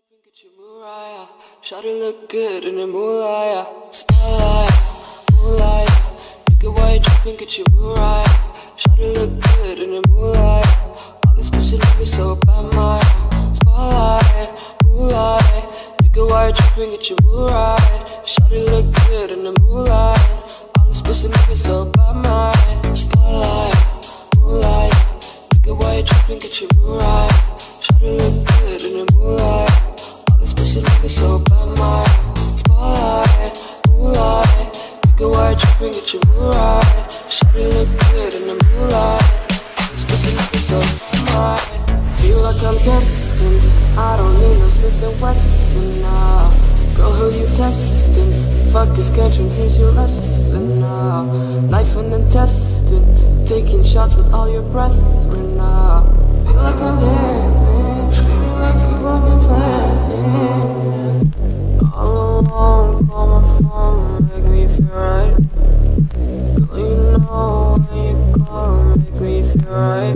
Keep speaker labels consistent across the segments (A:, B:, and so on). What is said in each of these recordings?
A: Get your Mariah, shawty look good in the moonlight. Spotlight, moonlight. Nigga, why you tripping? Get your Mariah, shawty look good in the moonlight. All these pussy niggas so bad, my spotlight, moonlight. Nigga, why you tripping? Get your Mariah, shawty look good in the moonlight. All these pussy niggas so bad, my spotlight, moonlight. Nigga, why you tripping? Get your Mariah, shawty look good in the moonlight. Pussy nigga so bad, my spotlight, moonlight. Nigga, why you tripping? Get your Mariah, shawty look good in the moonlight. This pussy nigga so bad, my feel like I'm destined. I don't need no Smith & Wesson now. Girl, who you testing? Fuck is catching, here's your lesson now. Life and intestine, taking shots with all your brethren now. Feel like I'm dead, man. Feeling like a broken planet. All alone, call my phone, make me feel right. Girl, you know when you call, make me feel right.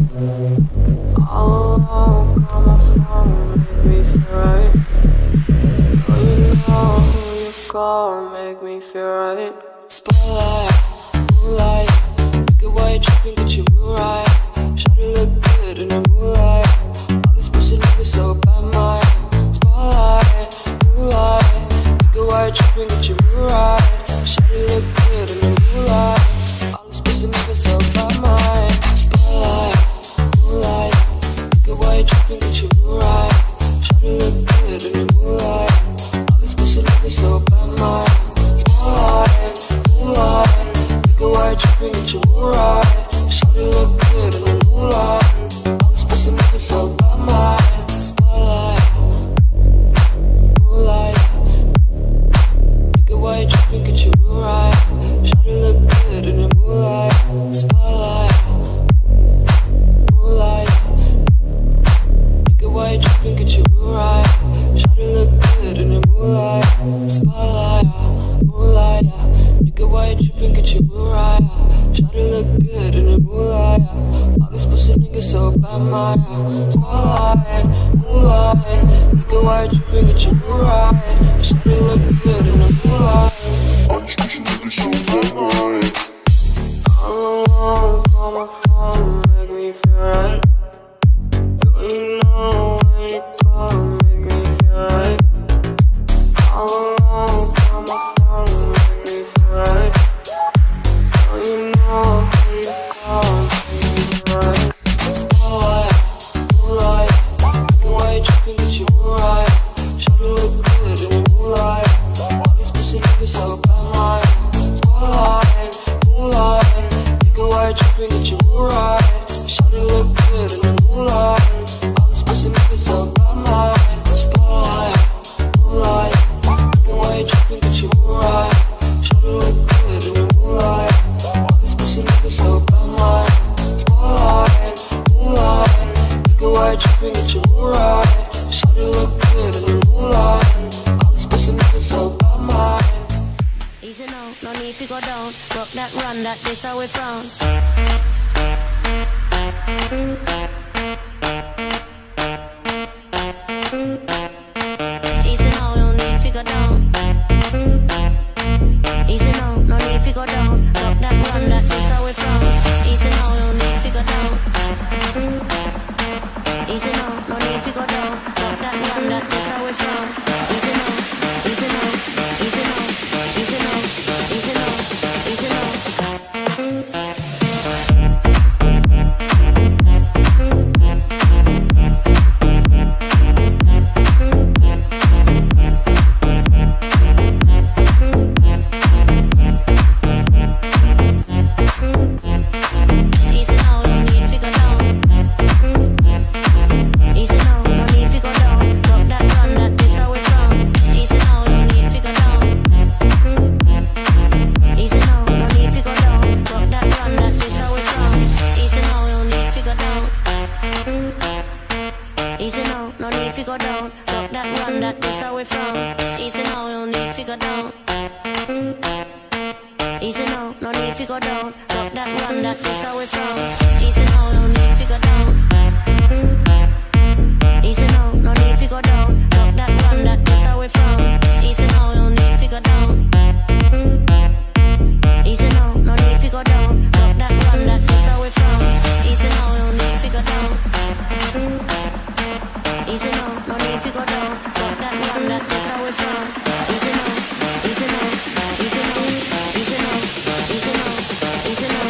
A: All alone, call my phone, make me feel right. Girl, you know who you call, make me feel right. Spotlight, moonlight. Nigga, why you tripping? Get your Mariah, shawty look good in the moonlight. All these pussy niggas so bad, my spotlight, moonlight. Nigga, why you tripping? Get your Mariah, shawty look good in the moonlight. All these pussy niggas so bad, my spotlight, moonlight. Nigga, why you tripping? Get your Mariah, shawty look good in the moonlight. All these pussy niggas so bad, my spotlight, moonlight. Nigga, why you tripping? Get your Mariah, shawty look good in the moonlight. All these pussy niggas so bad, my spotlight, moonlight. Nigga, why you tripping? Get your Mariah, shawty look good in the moonlight. Spotlight, moonlight. Nigga, why you tripping? Get your Mariah, shawty look good in the moonlight. Spotlight, moonlight. Nigga, why you tripping? Get your Mariah, shawty look good in the moonlight. All these pussy niggas so bad, my spotlight, moonlight. Nigga, why you tripping? Get your Mariah, shawty look good in the moonlight. All these pussy niggas so bad, my all alone, call my phone, make me feel right. Girl, you know when you call, make me feel right. All alone, call my phone, make me feel right. Girl, you know when you call, make me feel right. Spotlight, moonlight. Nigga, why you tripping? Get your Mariah, shawty look good in the moonlight. All these pussy niggas so bad, my spotlight, moonlight. Nigga, why you tripping? Get your Mariah, shawty look good in the moonlight. All these pussy niggas so bad, my spotlight, moonlight. Nigga, why you tripping? Get your Mariah, shawty look good in the moonlight. All these pussy niggas so bad, my spotlight, moonlight. Nigga, why you tripping? Get your Mariah, shawty look good in the moonlight. All these pussy niggas so bad, my
B: easy now, no need to go down. Rock that run, that this how we frown. Easy now, no need to go down. Easy now, no need to go down. Rock that run, that this how we frown. Easy now, no need to go down. Easy now, no need to go down. Rock that run, that this how we frown. Easy now, easy now, easy now, easy now, easy now, easy now. Easy now, no need to go down. Rock that run, that this how we frown. Easy now, no need to go down. Easy now, no need to go down. Rock that run, that this how we frown. Easy now, no need to go down. Easy now, no need to go down. Rock that run. easy no, no need to go down. Drop that one, that's how we from. Easy no, easy no, easy no, easy no, easy no, easy no.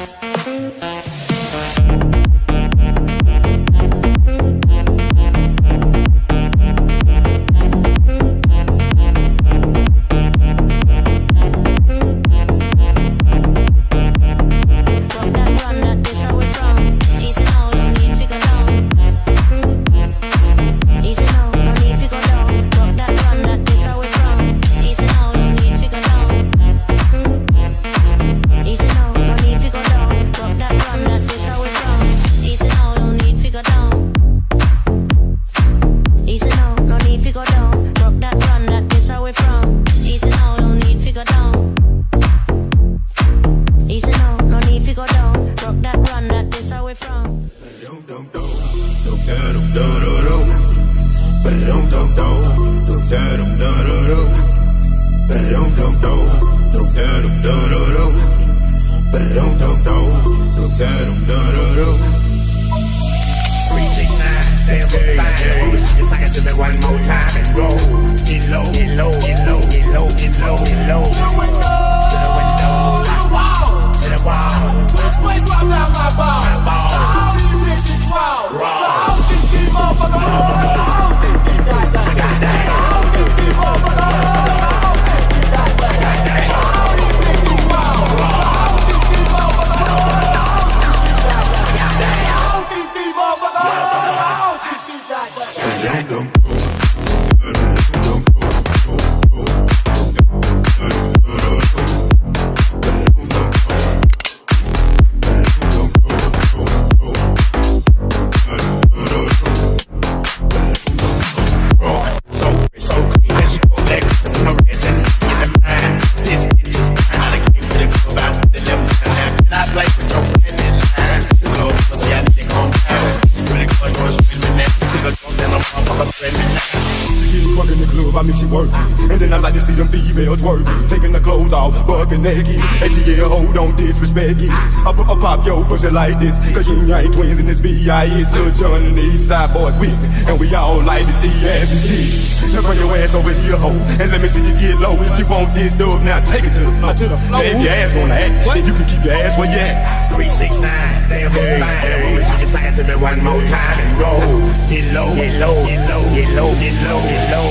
C: Naked, ATL, hold on, disrespect it. I pop your pussy like this, cause you ain't twins in this B.I.S. Lil Jon and the East Side boys with me, and we all like to see ass and titties. Now bring your ass over here, ho, and let me see you get low. If you want this dub, now take it to the floor. Now if your ass wanna act, then you can keep your ass where you at.
D: 369, damn fine. Woman, she just sang to me one more time and go. Get low, get low, get low, get low, get low, get low.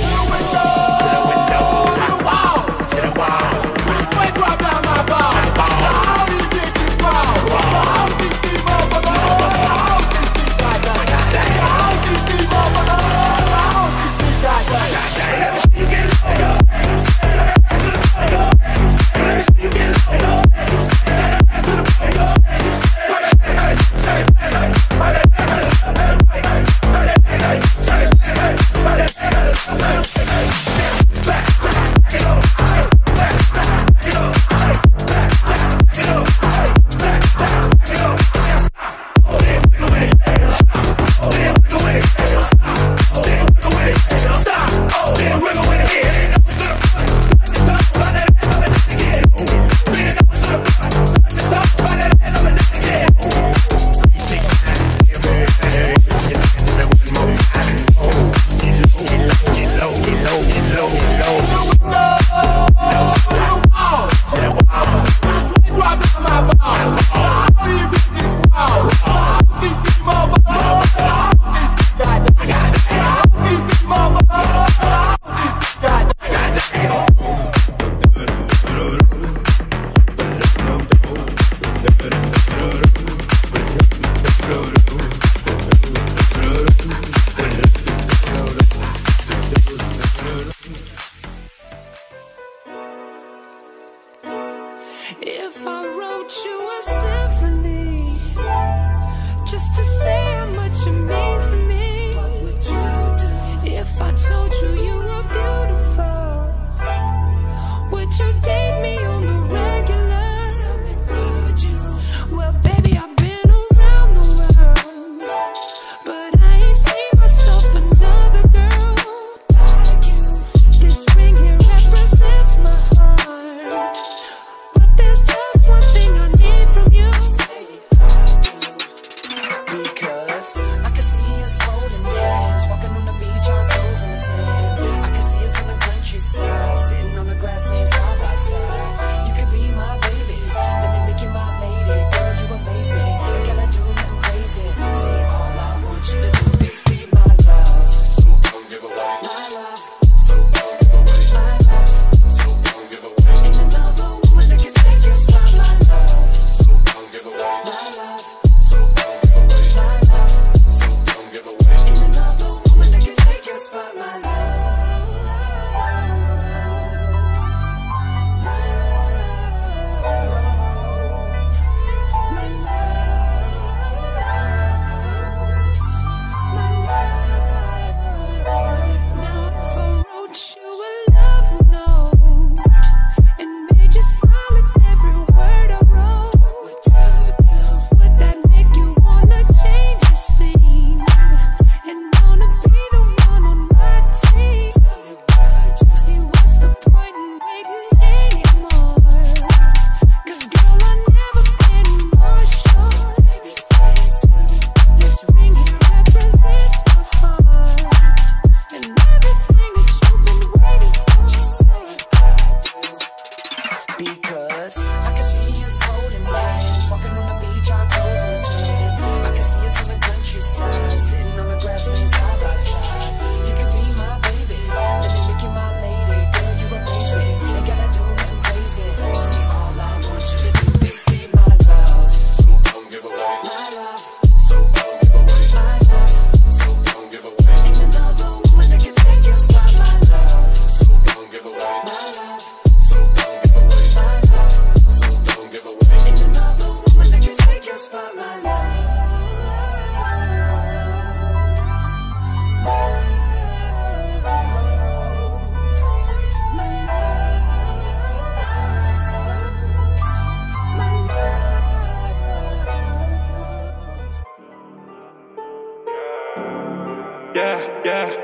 D: To the window, to the wall, to the wall.
E: Drop down my ball. All these bitches ball. All these people, all these people,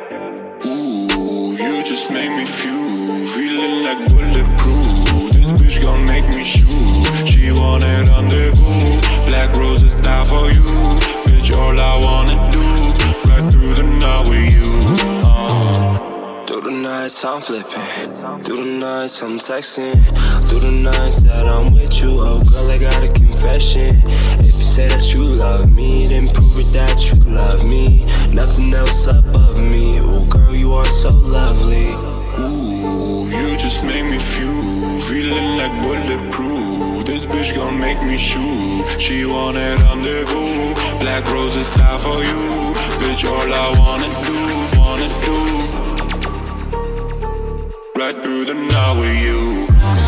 F: Ooh, you just make me feel feeling like bulletproof. This bitch gon' make me shoot. She wanted rendezvous. Black roses die for you. Bitch, all I wanna do, right through the night with you.
G: Through the nights I'm flipping, through the nights I'm texting, through the nights that I'm with you. Oh girl, I got a confession. If you say that you love me, then prove it that you love me. Nothing else above me. Oh girl, you are so lovely.
F: Ooh, you just make me feel feeling like bulletproof. This bitch gon' make me shoot. She wanted rendezvous. Black roses die for you. Bitch, all I wanna do, right through the night with you.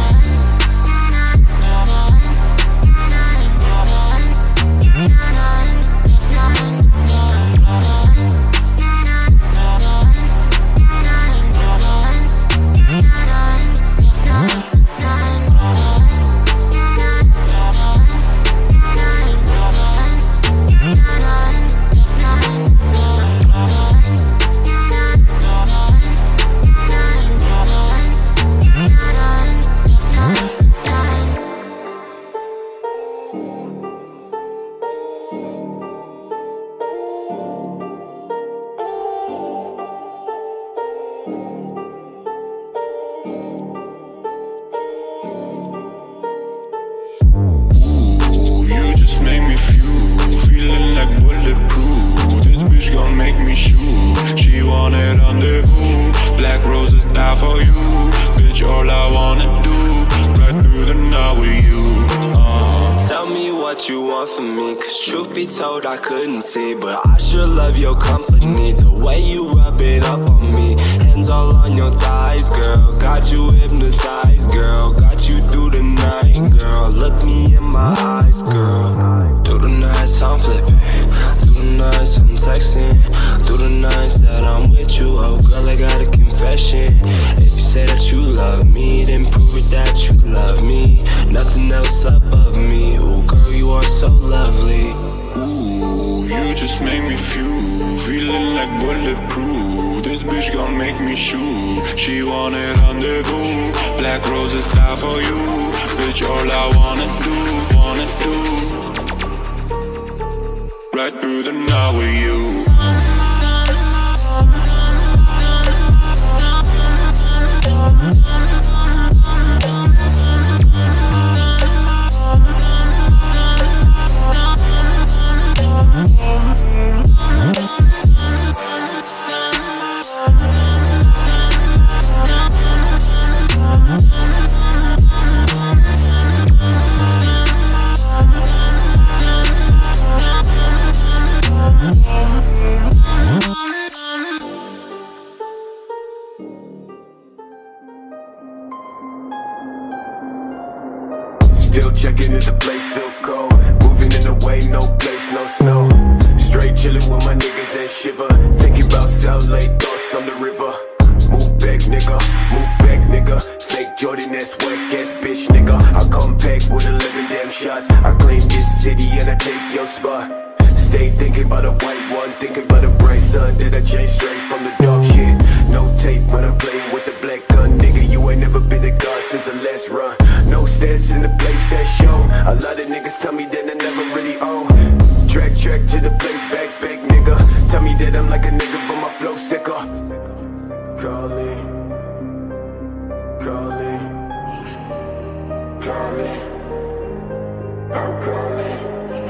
G: Told I couldn't see, but I sure love your company. The way you rub it up on me, hands all on your thighs, girl. Got you hypnotized, girl. Got you through the night, girl. Look me in my eyes, girl. Through the nights I'm flipping, through the nights I'm texting, through the nights that I'm with you. Oh girl, I got a confession. If you say that you love me, then prove it that you love me. Nothing else above me. Oh girl, you are so lovely.
F: Ooh, you just make me feel feeling like bulletproof. This bitch gon' make me shoot. She wanted rendezvous. Black roses die for you. Bitch, all I wanna do, right through the night with you.
H: Still checking if the place still cold. Moving in the way, no place, no snow. Straight chilling with my niggas and shiver. Thinking about South Lake, thoughts on the river. Move back, nigga. Fake Jordan, that's whack ass bitch, nigga. I come pack with 11 damn shots. I claim this city and I take your spot. Stay thinking about a white one, thinking about a bright sun that I changed straight from the dog shit. No tape when I'm playing with the black gun, nigga. You ain't never been a god since the last run. No stats in the place that show. A lot of niggas tell me that I never really own. Track to the place, back, nigga. Tell me that I'm like a nigga, but my flow sicker. Call me. I'm calling.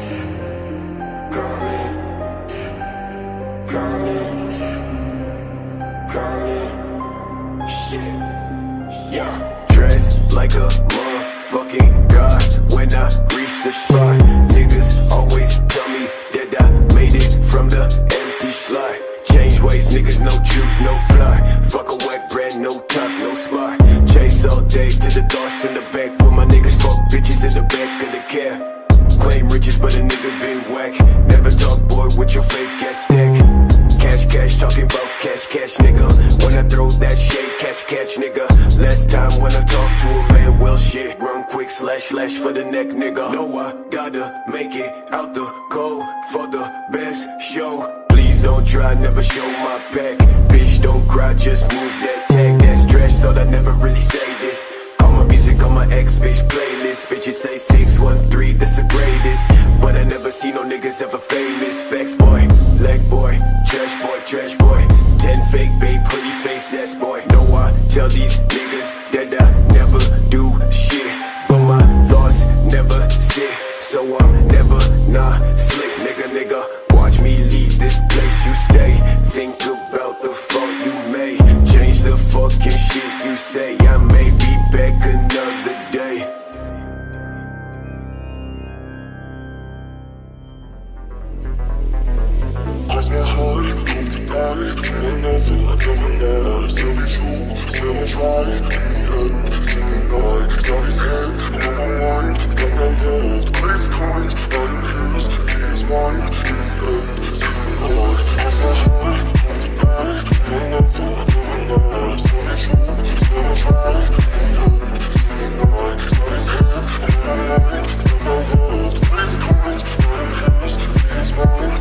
H: Shit. Yeah. Dressed like a motherfucking god when I reach the spot. Niggas always tell me that I made it from the empty slot. Change ways, niggas, no truth, no plot. Fuck a whack brand, no top, no spot. Chase all day to the thoughts in the back. With my niggas fuck bitches in the back of the cab. Claim riches, but a nigga been whack. Never talk, boy, with your fake ass stack. Cash, talking about cash, nigga. When I throw that shade, catch, nigga. Last time when I talk to a man, well shit. Run quick, slash for the neck, nigga. No, I gotta make it out the cold for the best show. Please don't try, never show my back. Bitch, don't cry, just move that tag. That stretch, thought I never really say this. All my music on my ex-bitch playlist. Bitches say 613, that's the greatest. But I never see no niggas ever famous. Facts boy, leg boy, trash boy. 10 fake babe, pretty face ass boy. No, I tell these niggas that I never do shit, but my thoughts never sit, so I'm never not slick. Nigga, watch me leave this place you stay. Think about the fault you made. Change the fucking shit you say. I may be back another day.
F: Cross my heart, hope to die. Can I never, I never lie. Still be true, still I try. Give me up, sleeping night. Start his head, I'm on my mind. Got that love, the crazy kind. I am his, he is mine. Give me up, sleeping night. Cross my heart, hope to die. Can I never, I never lie. Still be true, still I try. Give me up, sleeping night. Start his head, I'm on my mind. Got that love, the crazy kind. I am his, he is mine.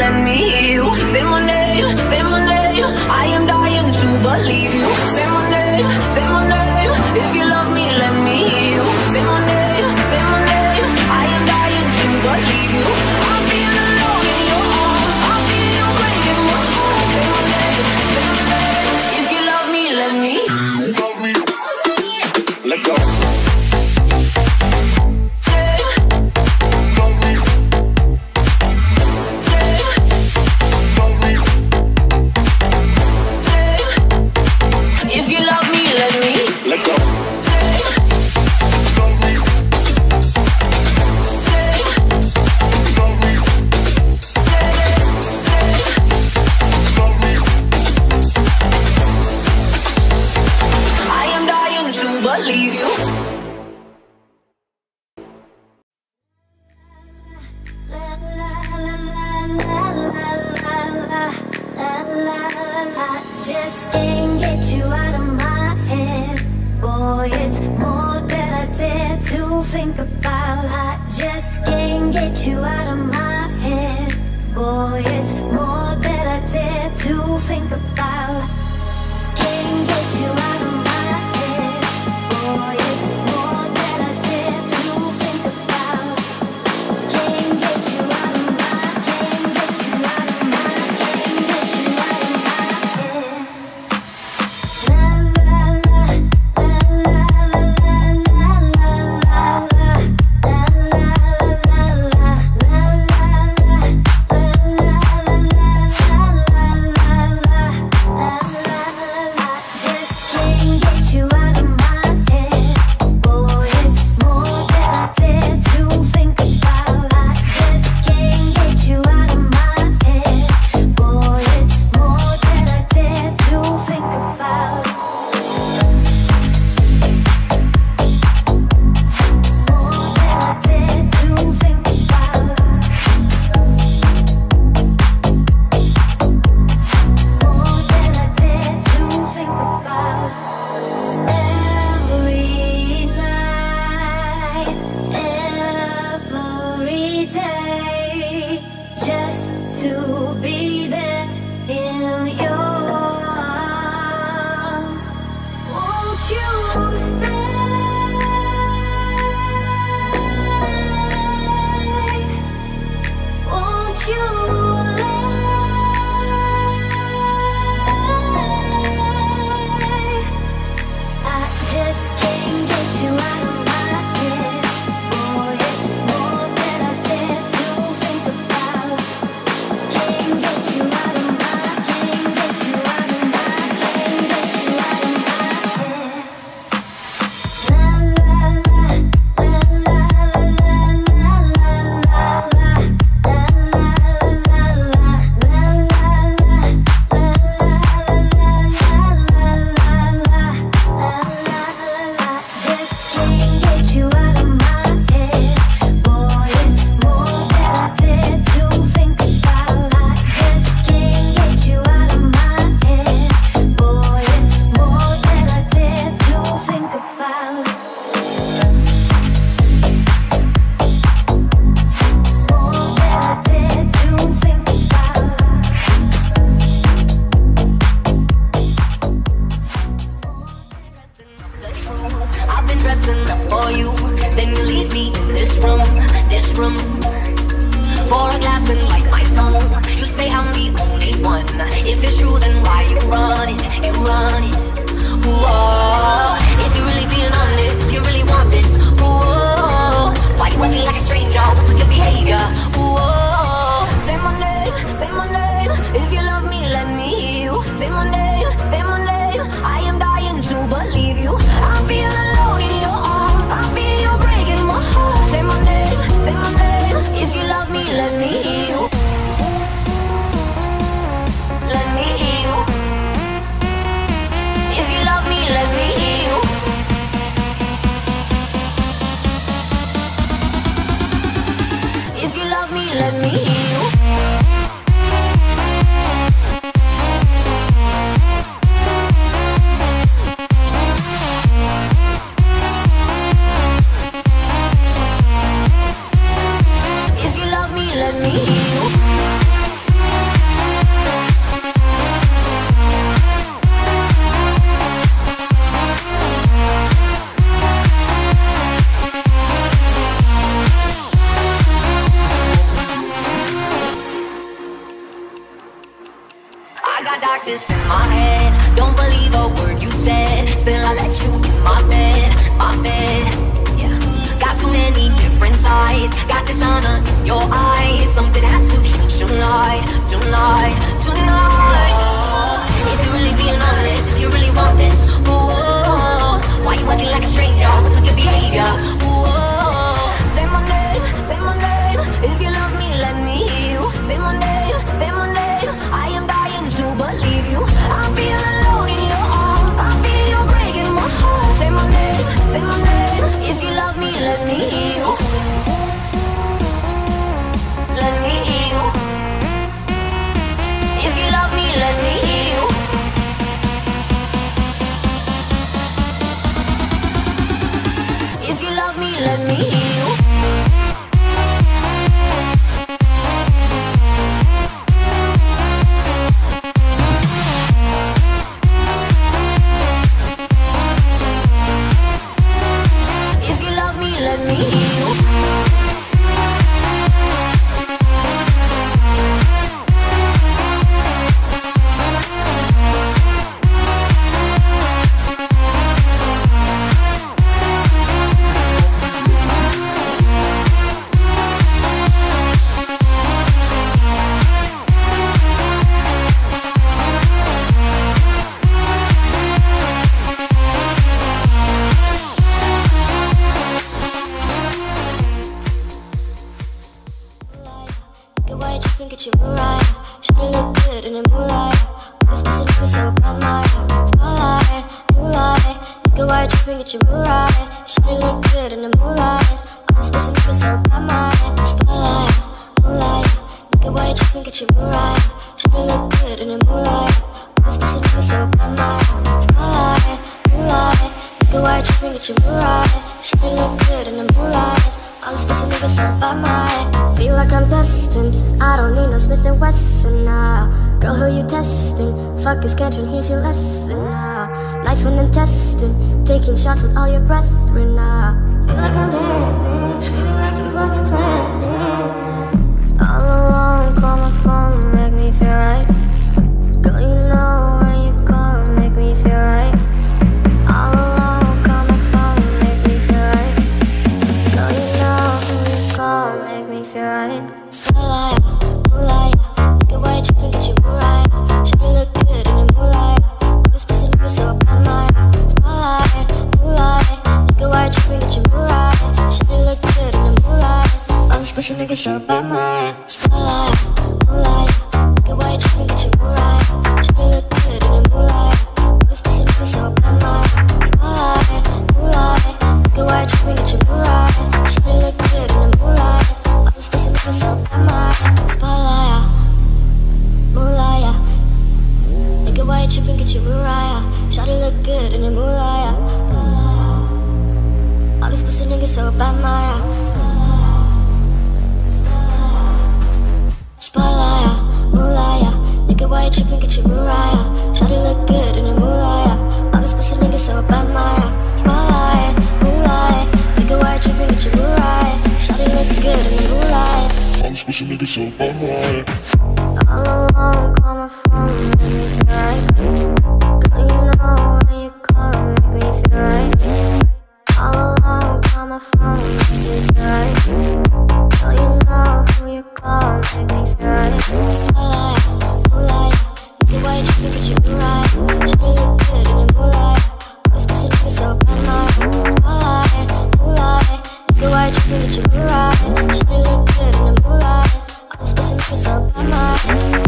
B: let me hear you. Say my name, say my name. I am dying to believe you. Say my name, say my name. If you love me, let me hear you. Say my name, say my name. I am dying to believe you. I feel alone in your arms. I feel you breaking my heart. Say my name, say my name. If you love me, let me.
F: Love me. Let go.
B: got darkness in my head. Don't believe a word you said. Still I let you in my bed, yeah. Got too many different sides. Got dishonor in your eyes. Something has to change tonight. If you're really being honest, if you really want this, ooh, why you acting like a stranger? What's with your behavior? Ooh, say my name, if you love me, let me hear you. Say my name, I am dying to believe you. I feel alone in your arms, I feel you breaking my heart. Say my name, if you love me, let me hear you. Let me hear you. If you love me, let me hear you. If you love me, let me hear you. If you love me, let me hear you. Get your right. Should look good in the moonlight. This person looking so bad, my spotlight, moonlight. Nigga, why you tripping? Get your right. Should look good in the moonlight. This person looking so bad, my spotlight, moonlight. Nigga, why you tripping? Get your right. Should look good in the moonlight. This person looking so bad, my spotlight, moonlight. Nigga, why you tripping? Get your right. Should look good in the moonlight. All this pussy niggas so bad, my feel like I'm destined. I don't need no Smith & Wesson now. Girl, who you testing? Fuck is catching, here's your lesson now. Life and intestine, taking shots with all your brethren now. Feel like I'm dead, feeling like you fucking planned. All alone, call my phone, make me feel right. Girl, you know when you call, make me feel right. All alone, call my phone, make me feel right. Girl, you know when you call, make me feel right. Spotlight, moonlight, nigga, why you tripping? Get your right. Should look good in the moonlight. All this pussy nigga so bad, my spotlight, moonlight, nigga, why you tripping? Get your right. Should look good in the moonlight. All this pussy nigga so bad, my spotlight, moonlight, nigga, why you tripping? Get your right. Should look good in the moonlight. All this pussy nigga so bad, my spotlight, moonlight, nigga, why you tripping? Get your right. Should look good in the moonlight. All this pussy nigga so bad, my spotlight, moonlight. Nigga, why you tripping? Get your Mariah. Shawty look good in the moonlight. All these pussy niggas so bad, Maya. Spotlight, moonlight. Nigga, why you tripping? Get your Mariah. Shawty look good in the moonlight. All these pussy niggas so bad, Maya. Spotlight, moonlight. Nigga, why you tripping? Get your Mariah. Shawty look good in the moonlight.
F: All these pussy niggas so bad, Maya.
B: All alone, call my phone, make me feel right. Girl, you know when you call, make me feel right. All alone, call my phone, make me feel right. Girl, you know who you call, make me feel right. Spotlight, moonlight, nigga, why you tripping? Get your right. Should look good in the moonlight. All this pussy nigga so bad, my spotlight, moonlight, nigga, why you tripping? Get your right. Should look good in the moonlight. All this pussy nigga so bad, my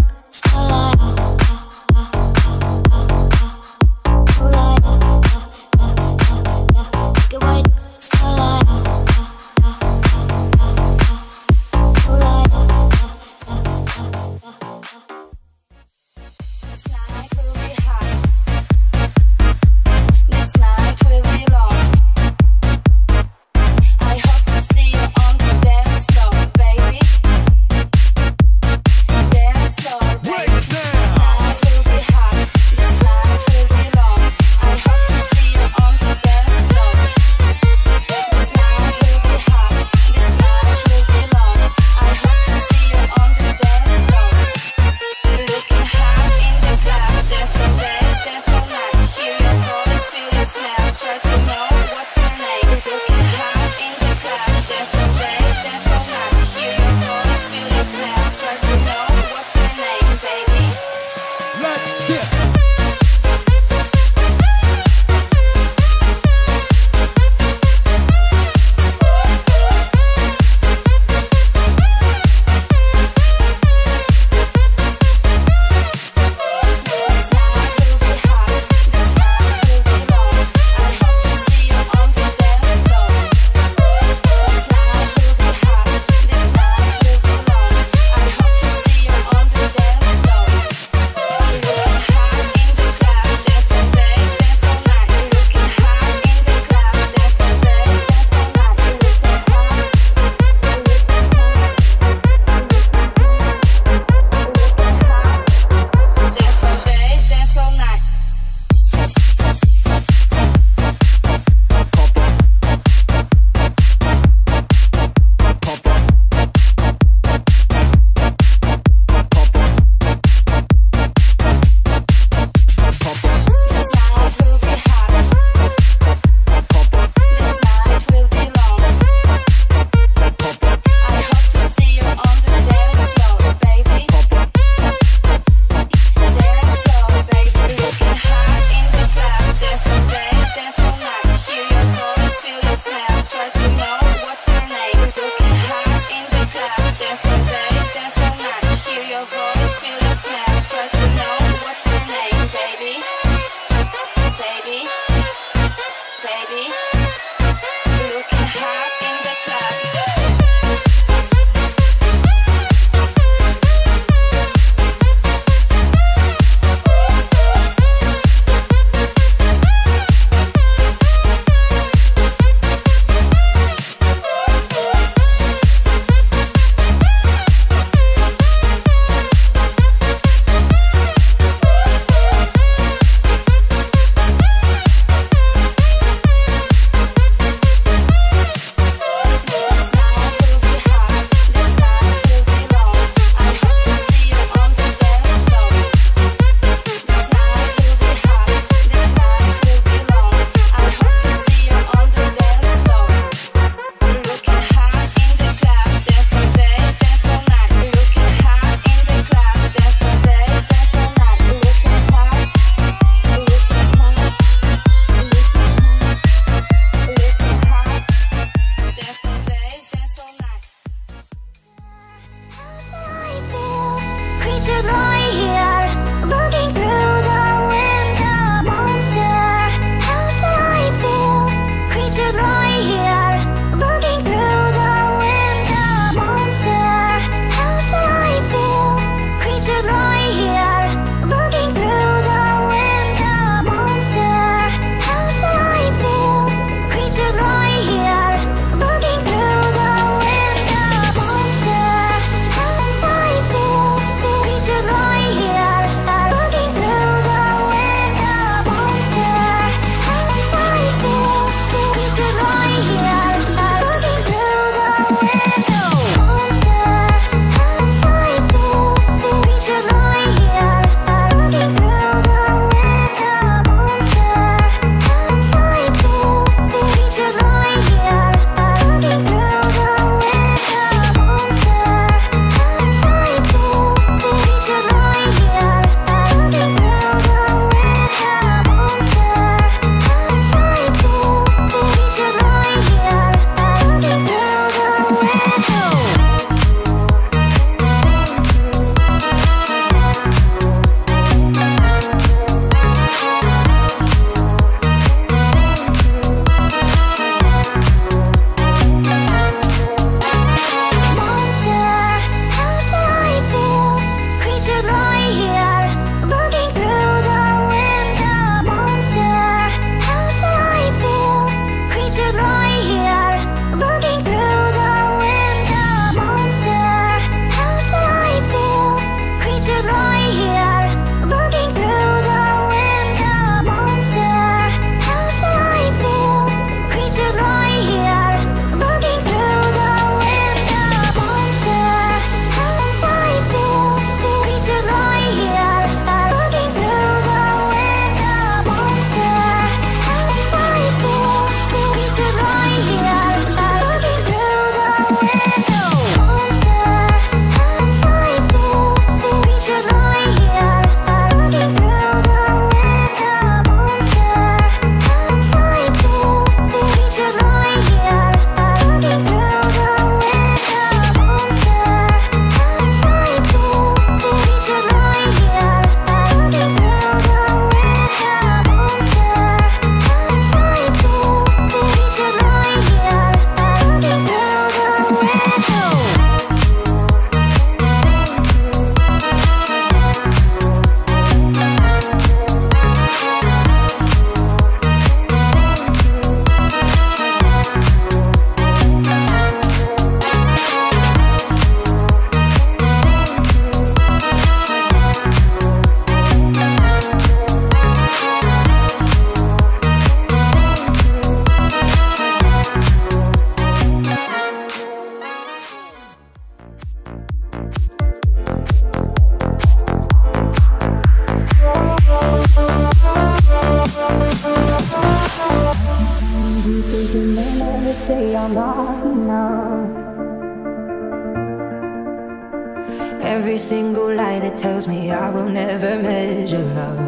I: every single lie that tells me I will never measure up.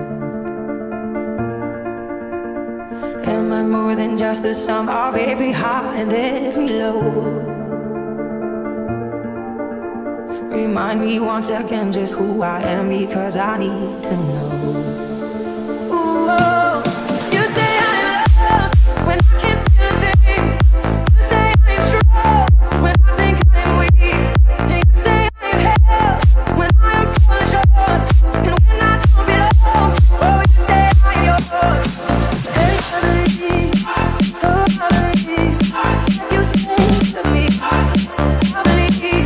I: Am I more than just the sum of every high and every low? Remind me once again just who I am, because I need to know. Ooh, you say I'm loved when I can't feel a thing. You say I'm strong when I think I'm weak. And you say I'm held when I am falling short. And when I don't belong, oh, you say I'm yours. Yes, I believe, oh, I believe. You say to me, I believe.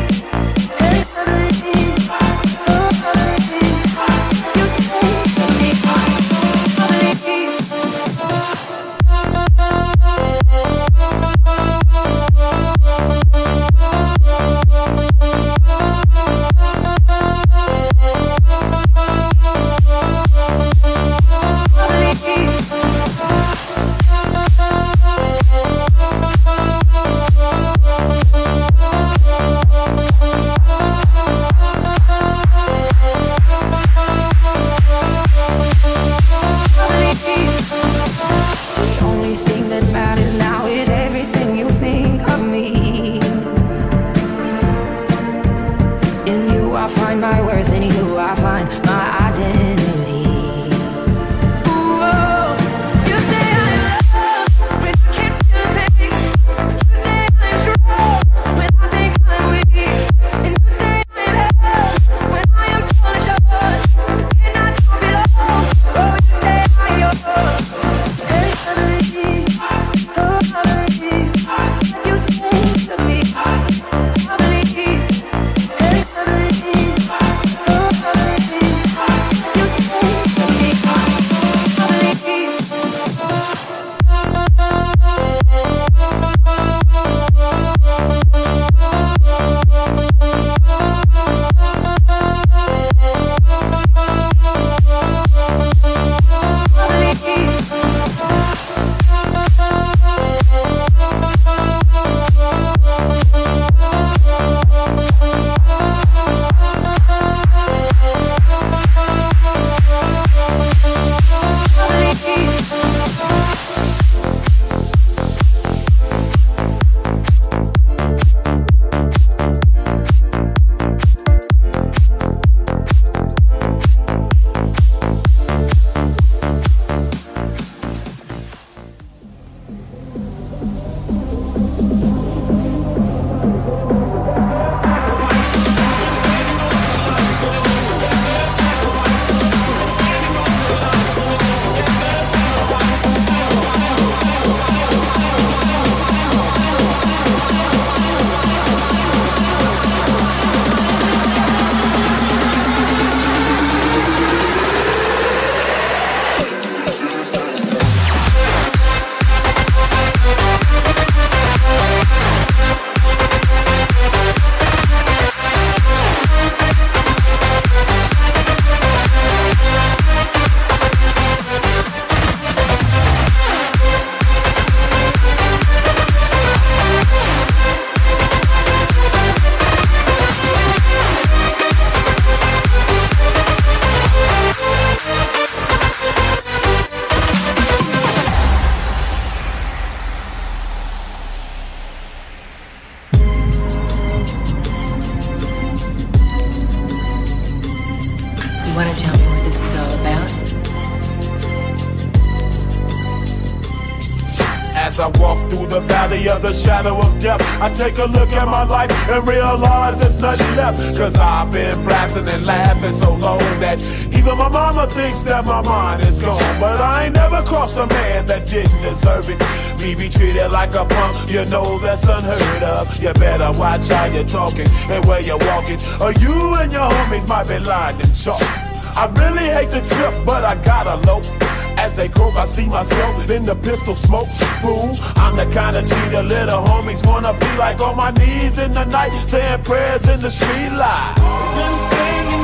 J: As I walk through the valley of the shadow of death, I take a look at my life and realize there's nothing left. Cause I've been blasting and laughing so long that even my mama thinks that my mind is gone. But I ain't never crossed a man that didn't deserve it. Me be treated like a punk, you know that's unheard of. You better watch how you're talking and where you're walking, or you and your homies might be lying in chalk. I really hate the trip, but I gotta low. As they croak, I see myself in the pistol smoke. Fool, I'm the kind of G the little homies wanna be like, on my knees in the night, saying prayers in the street light.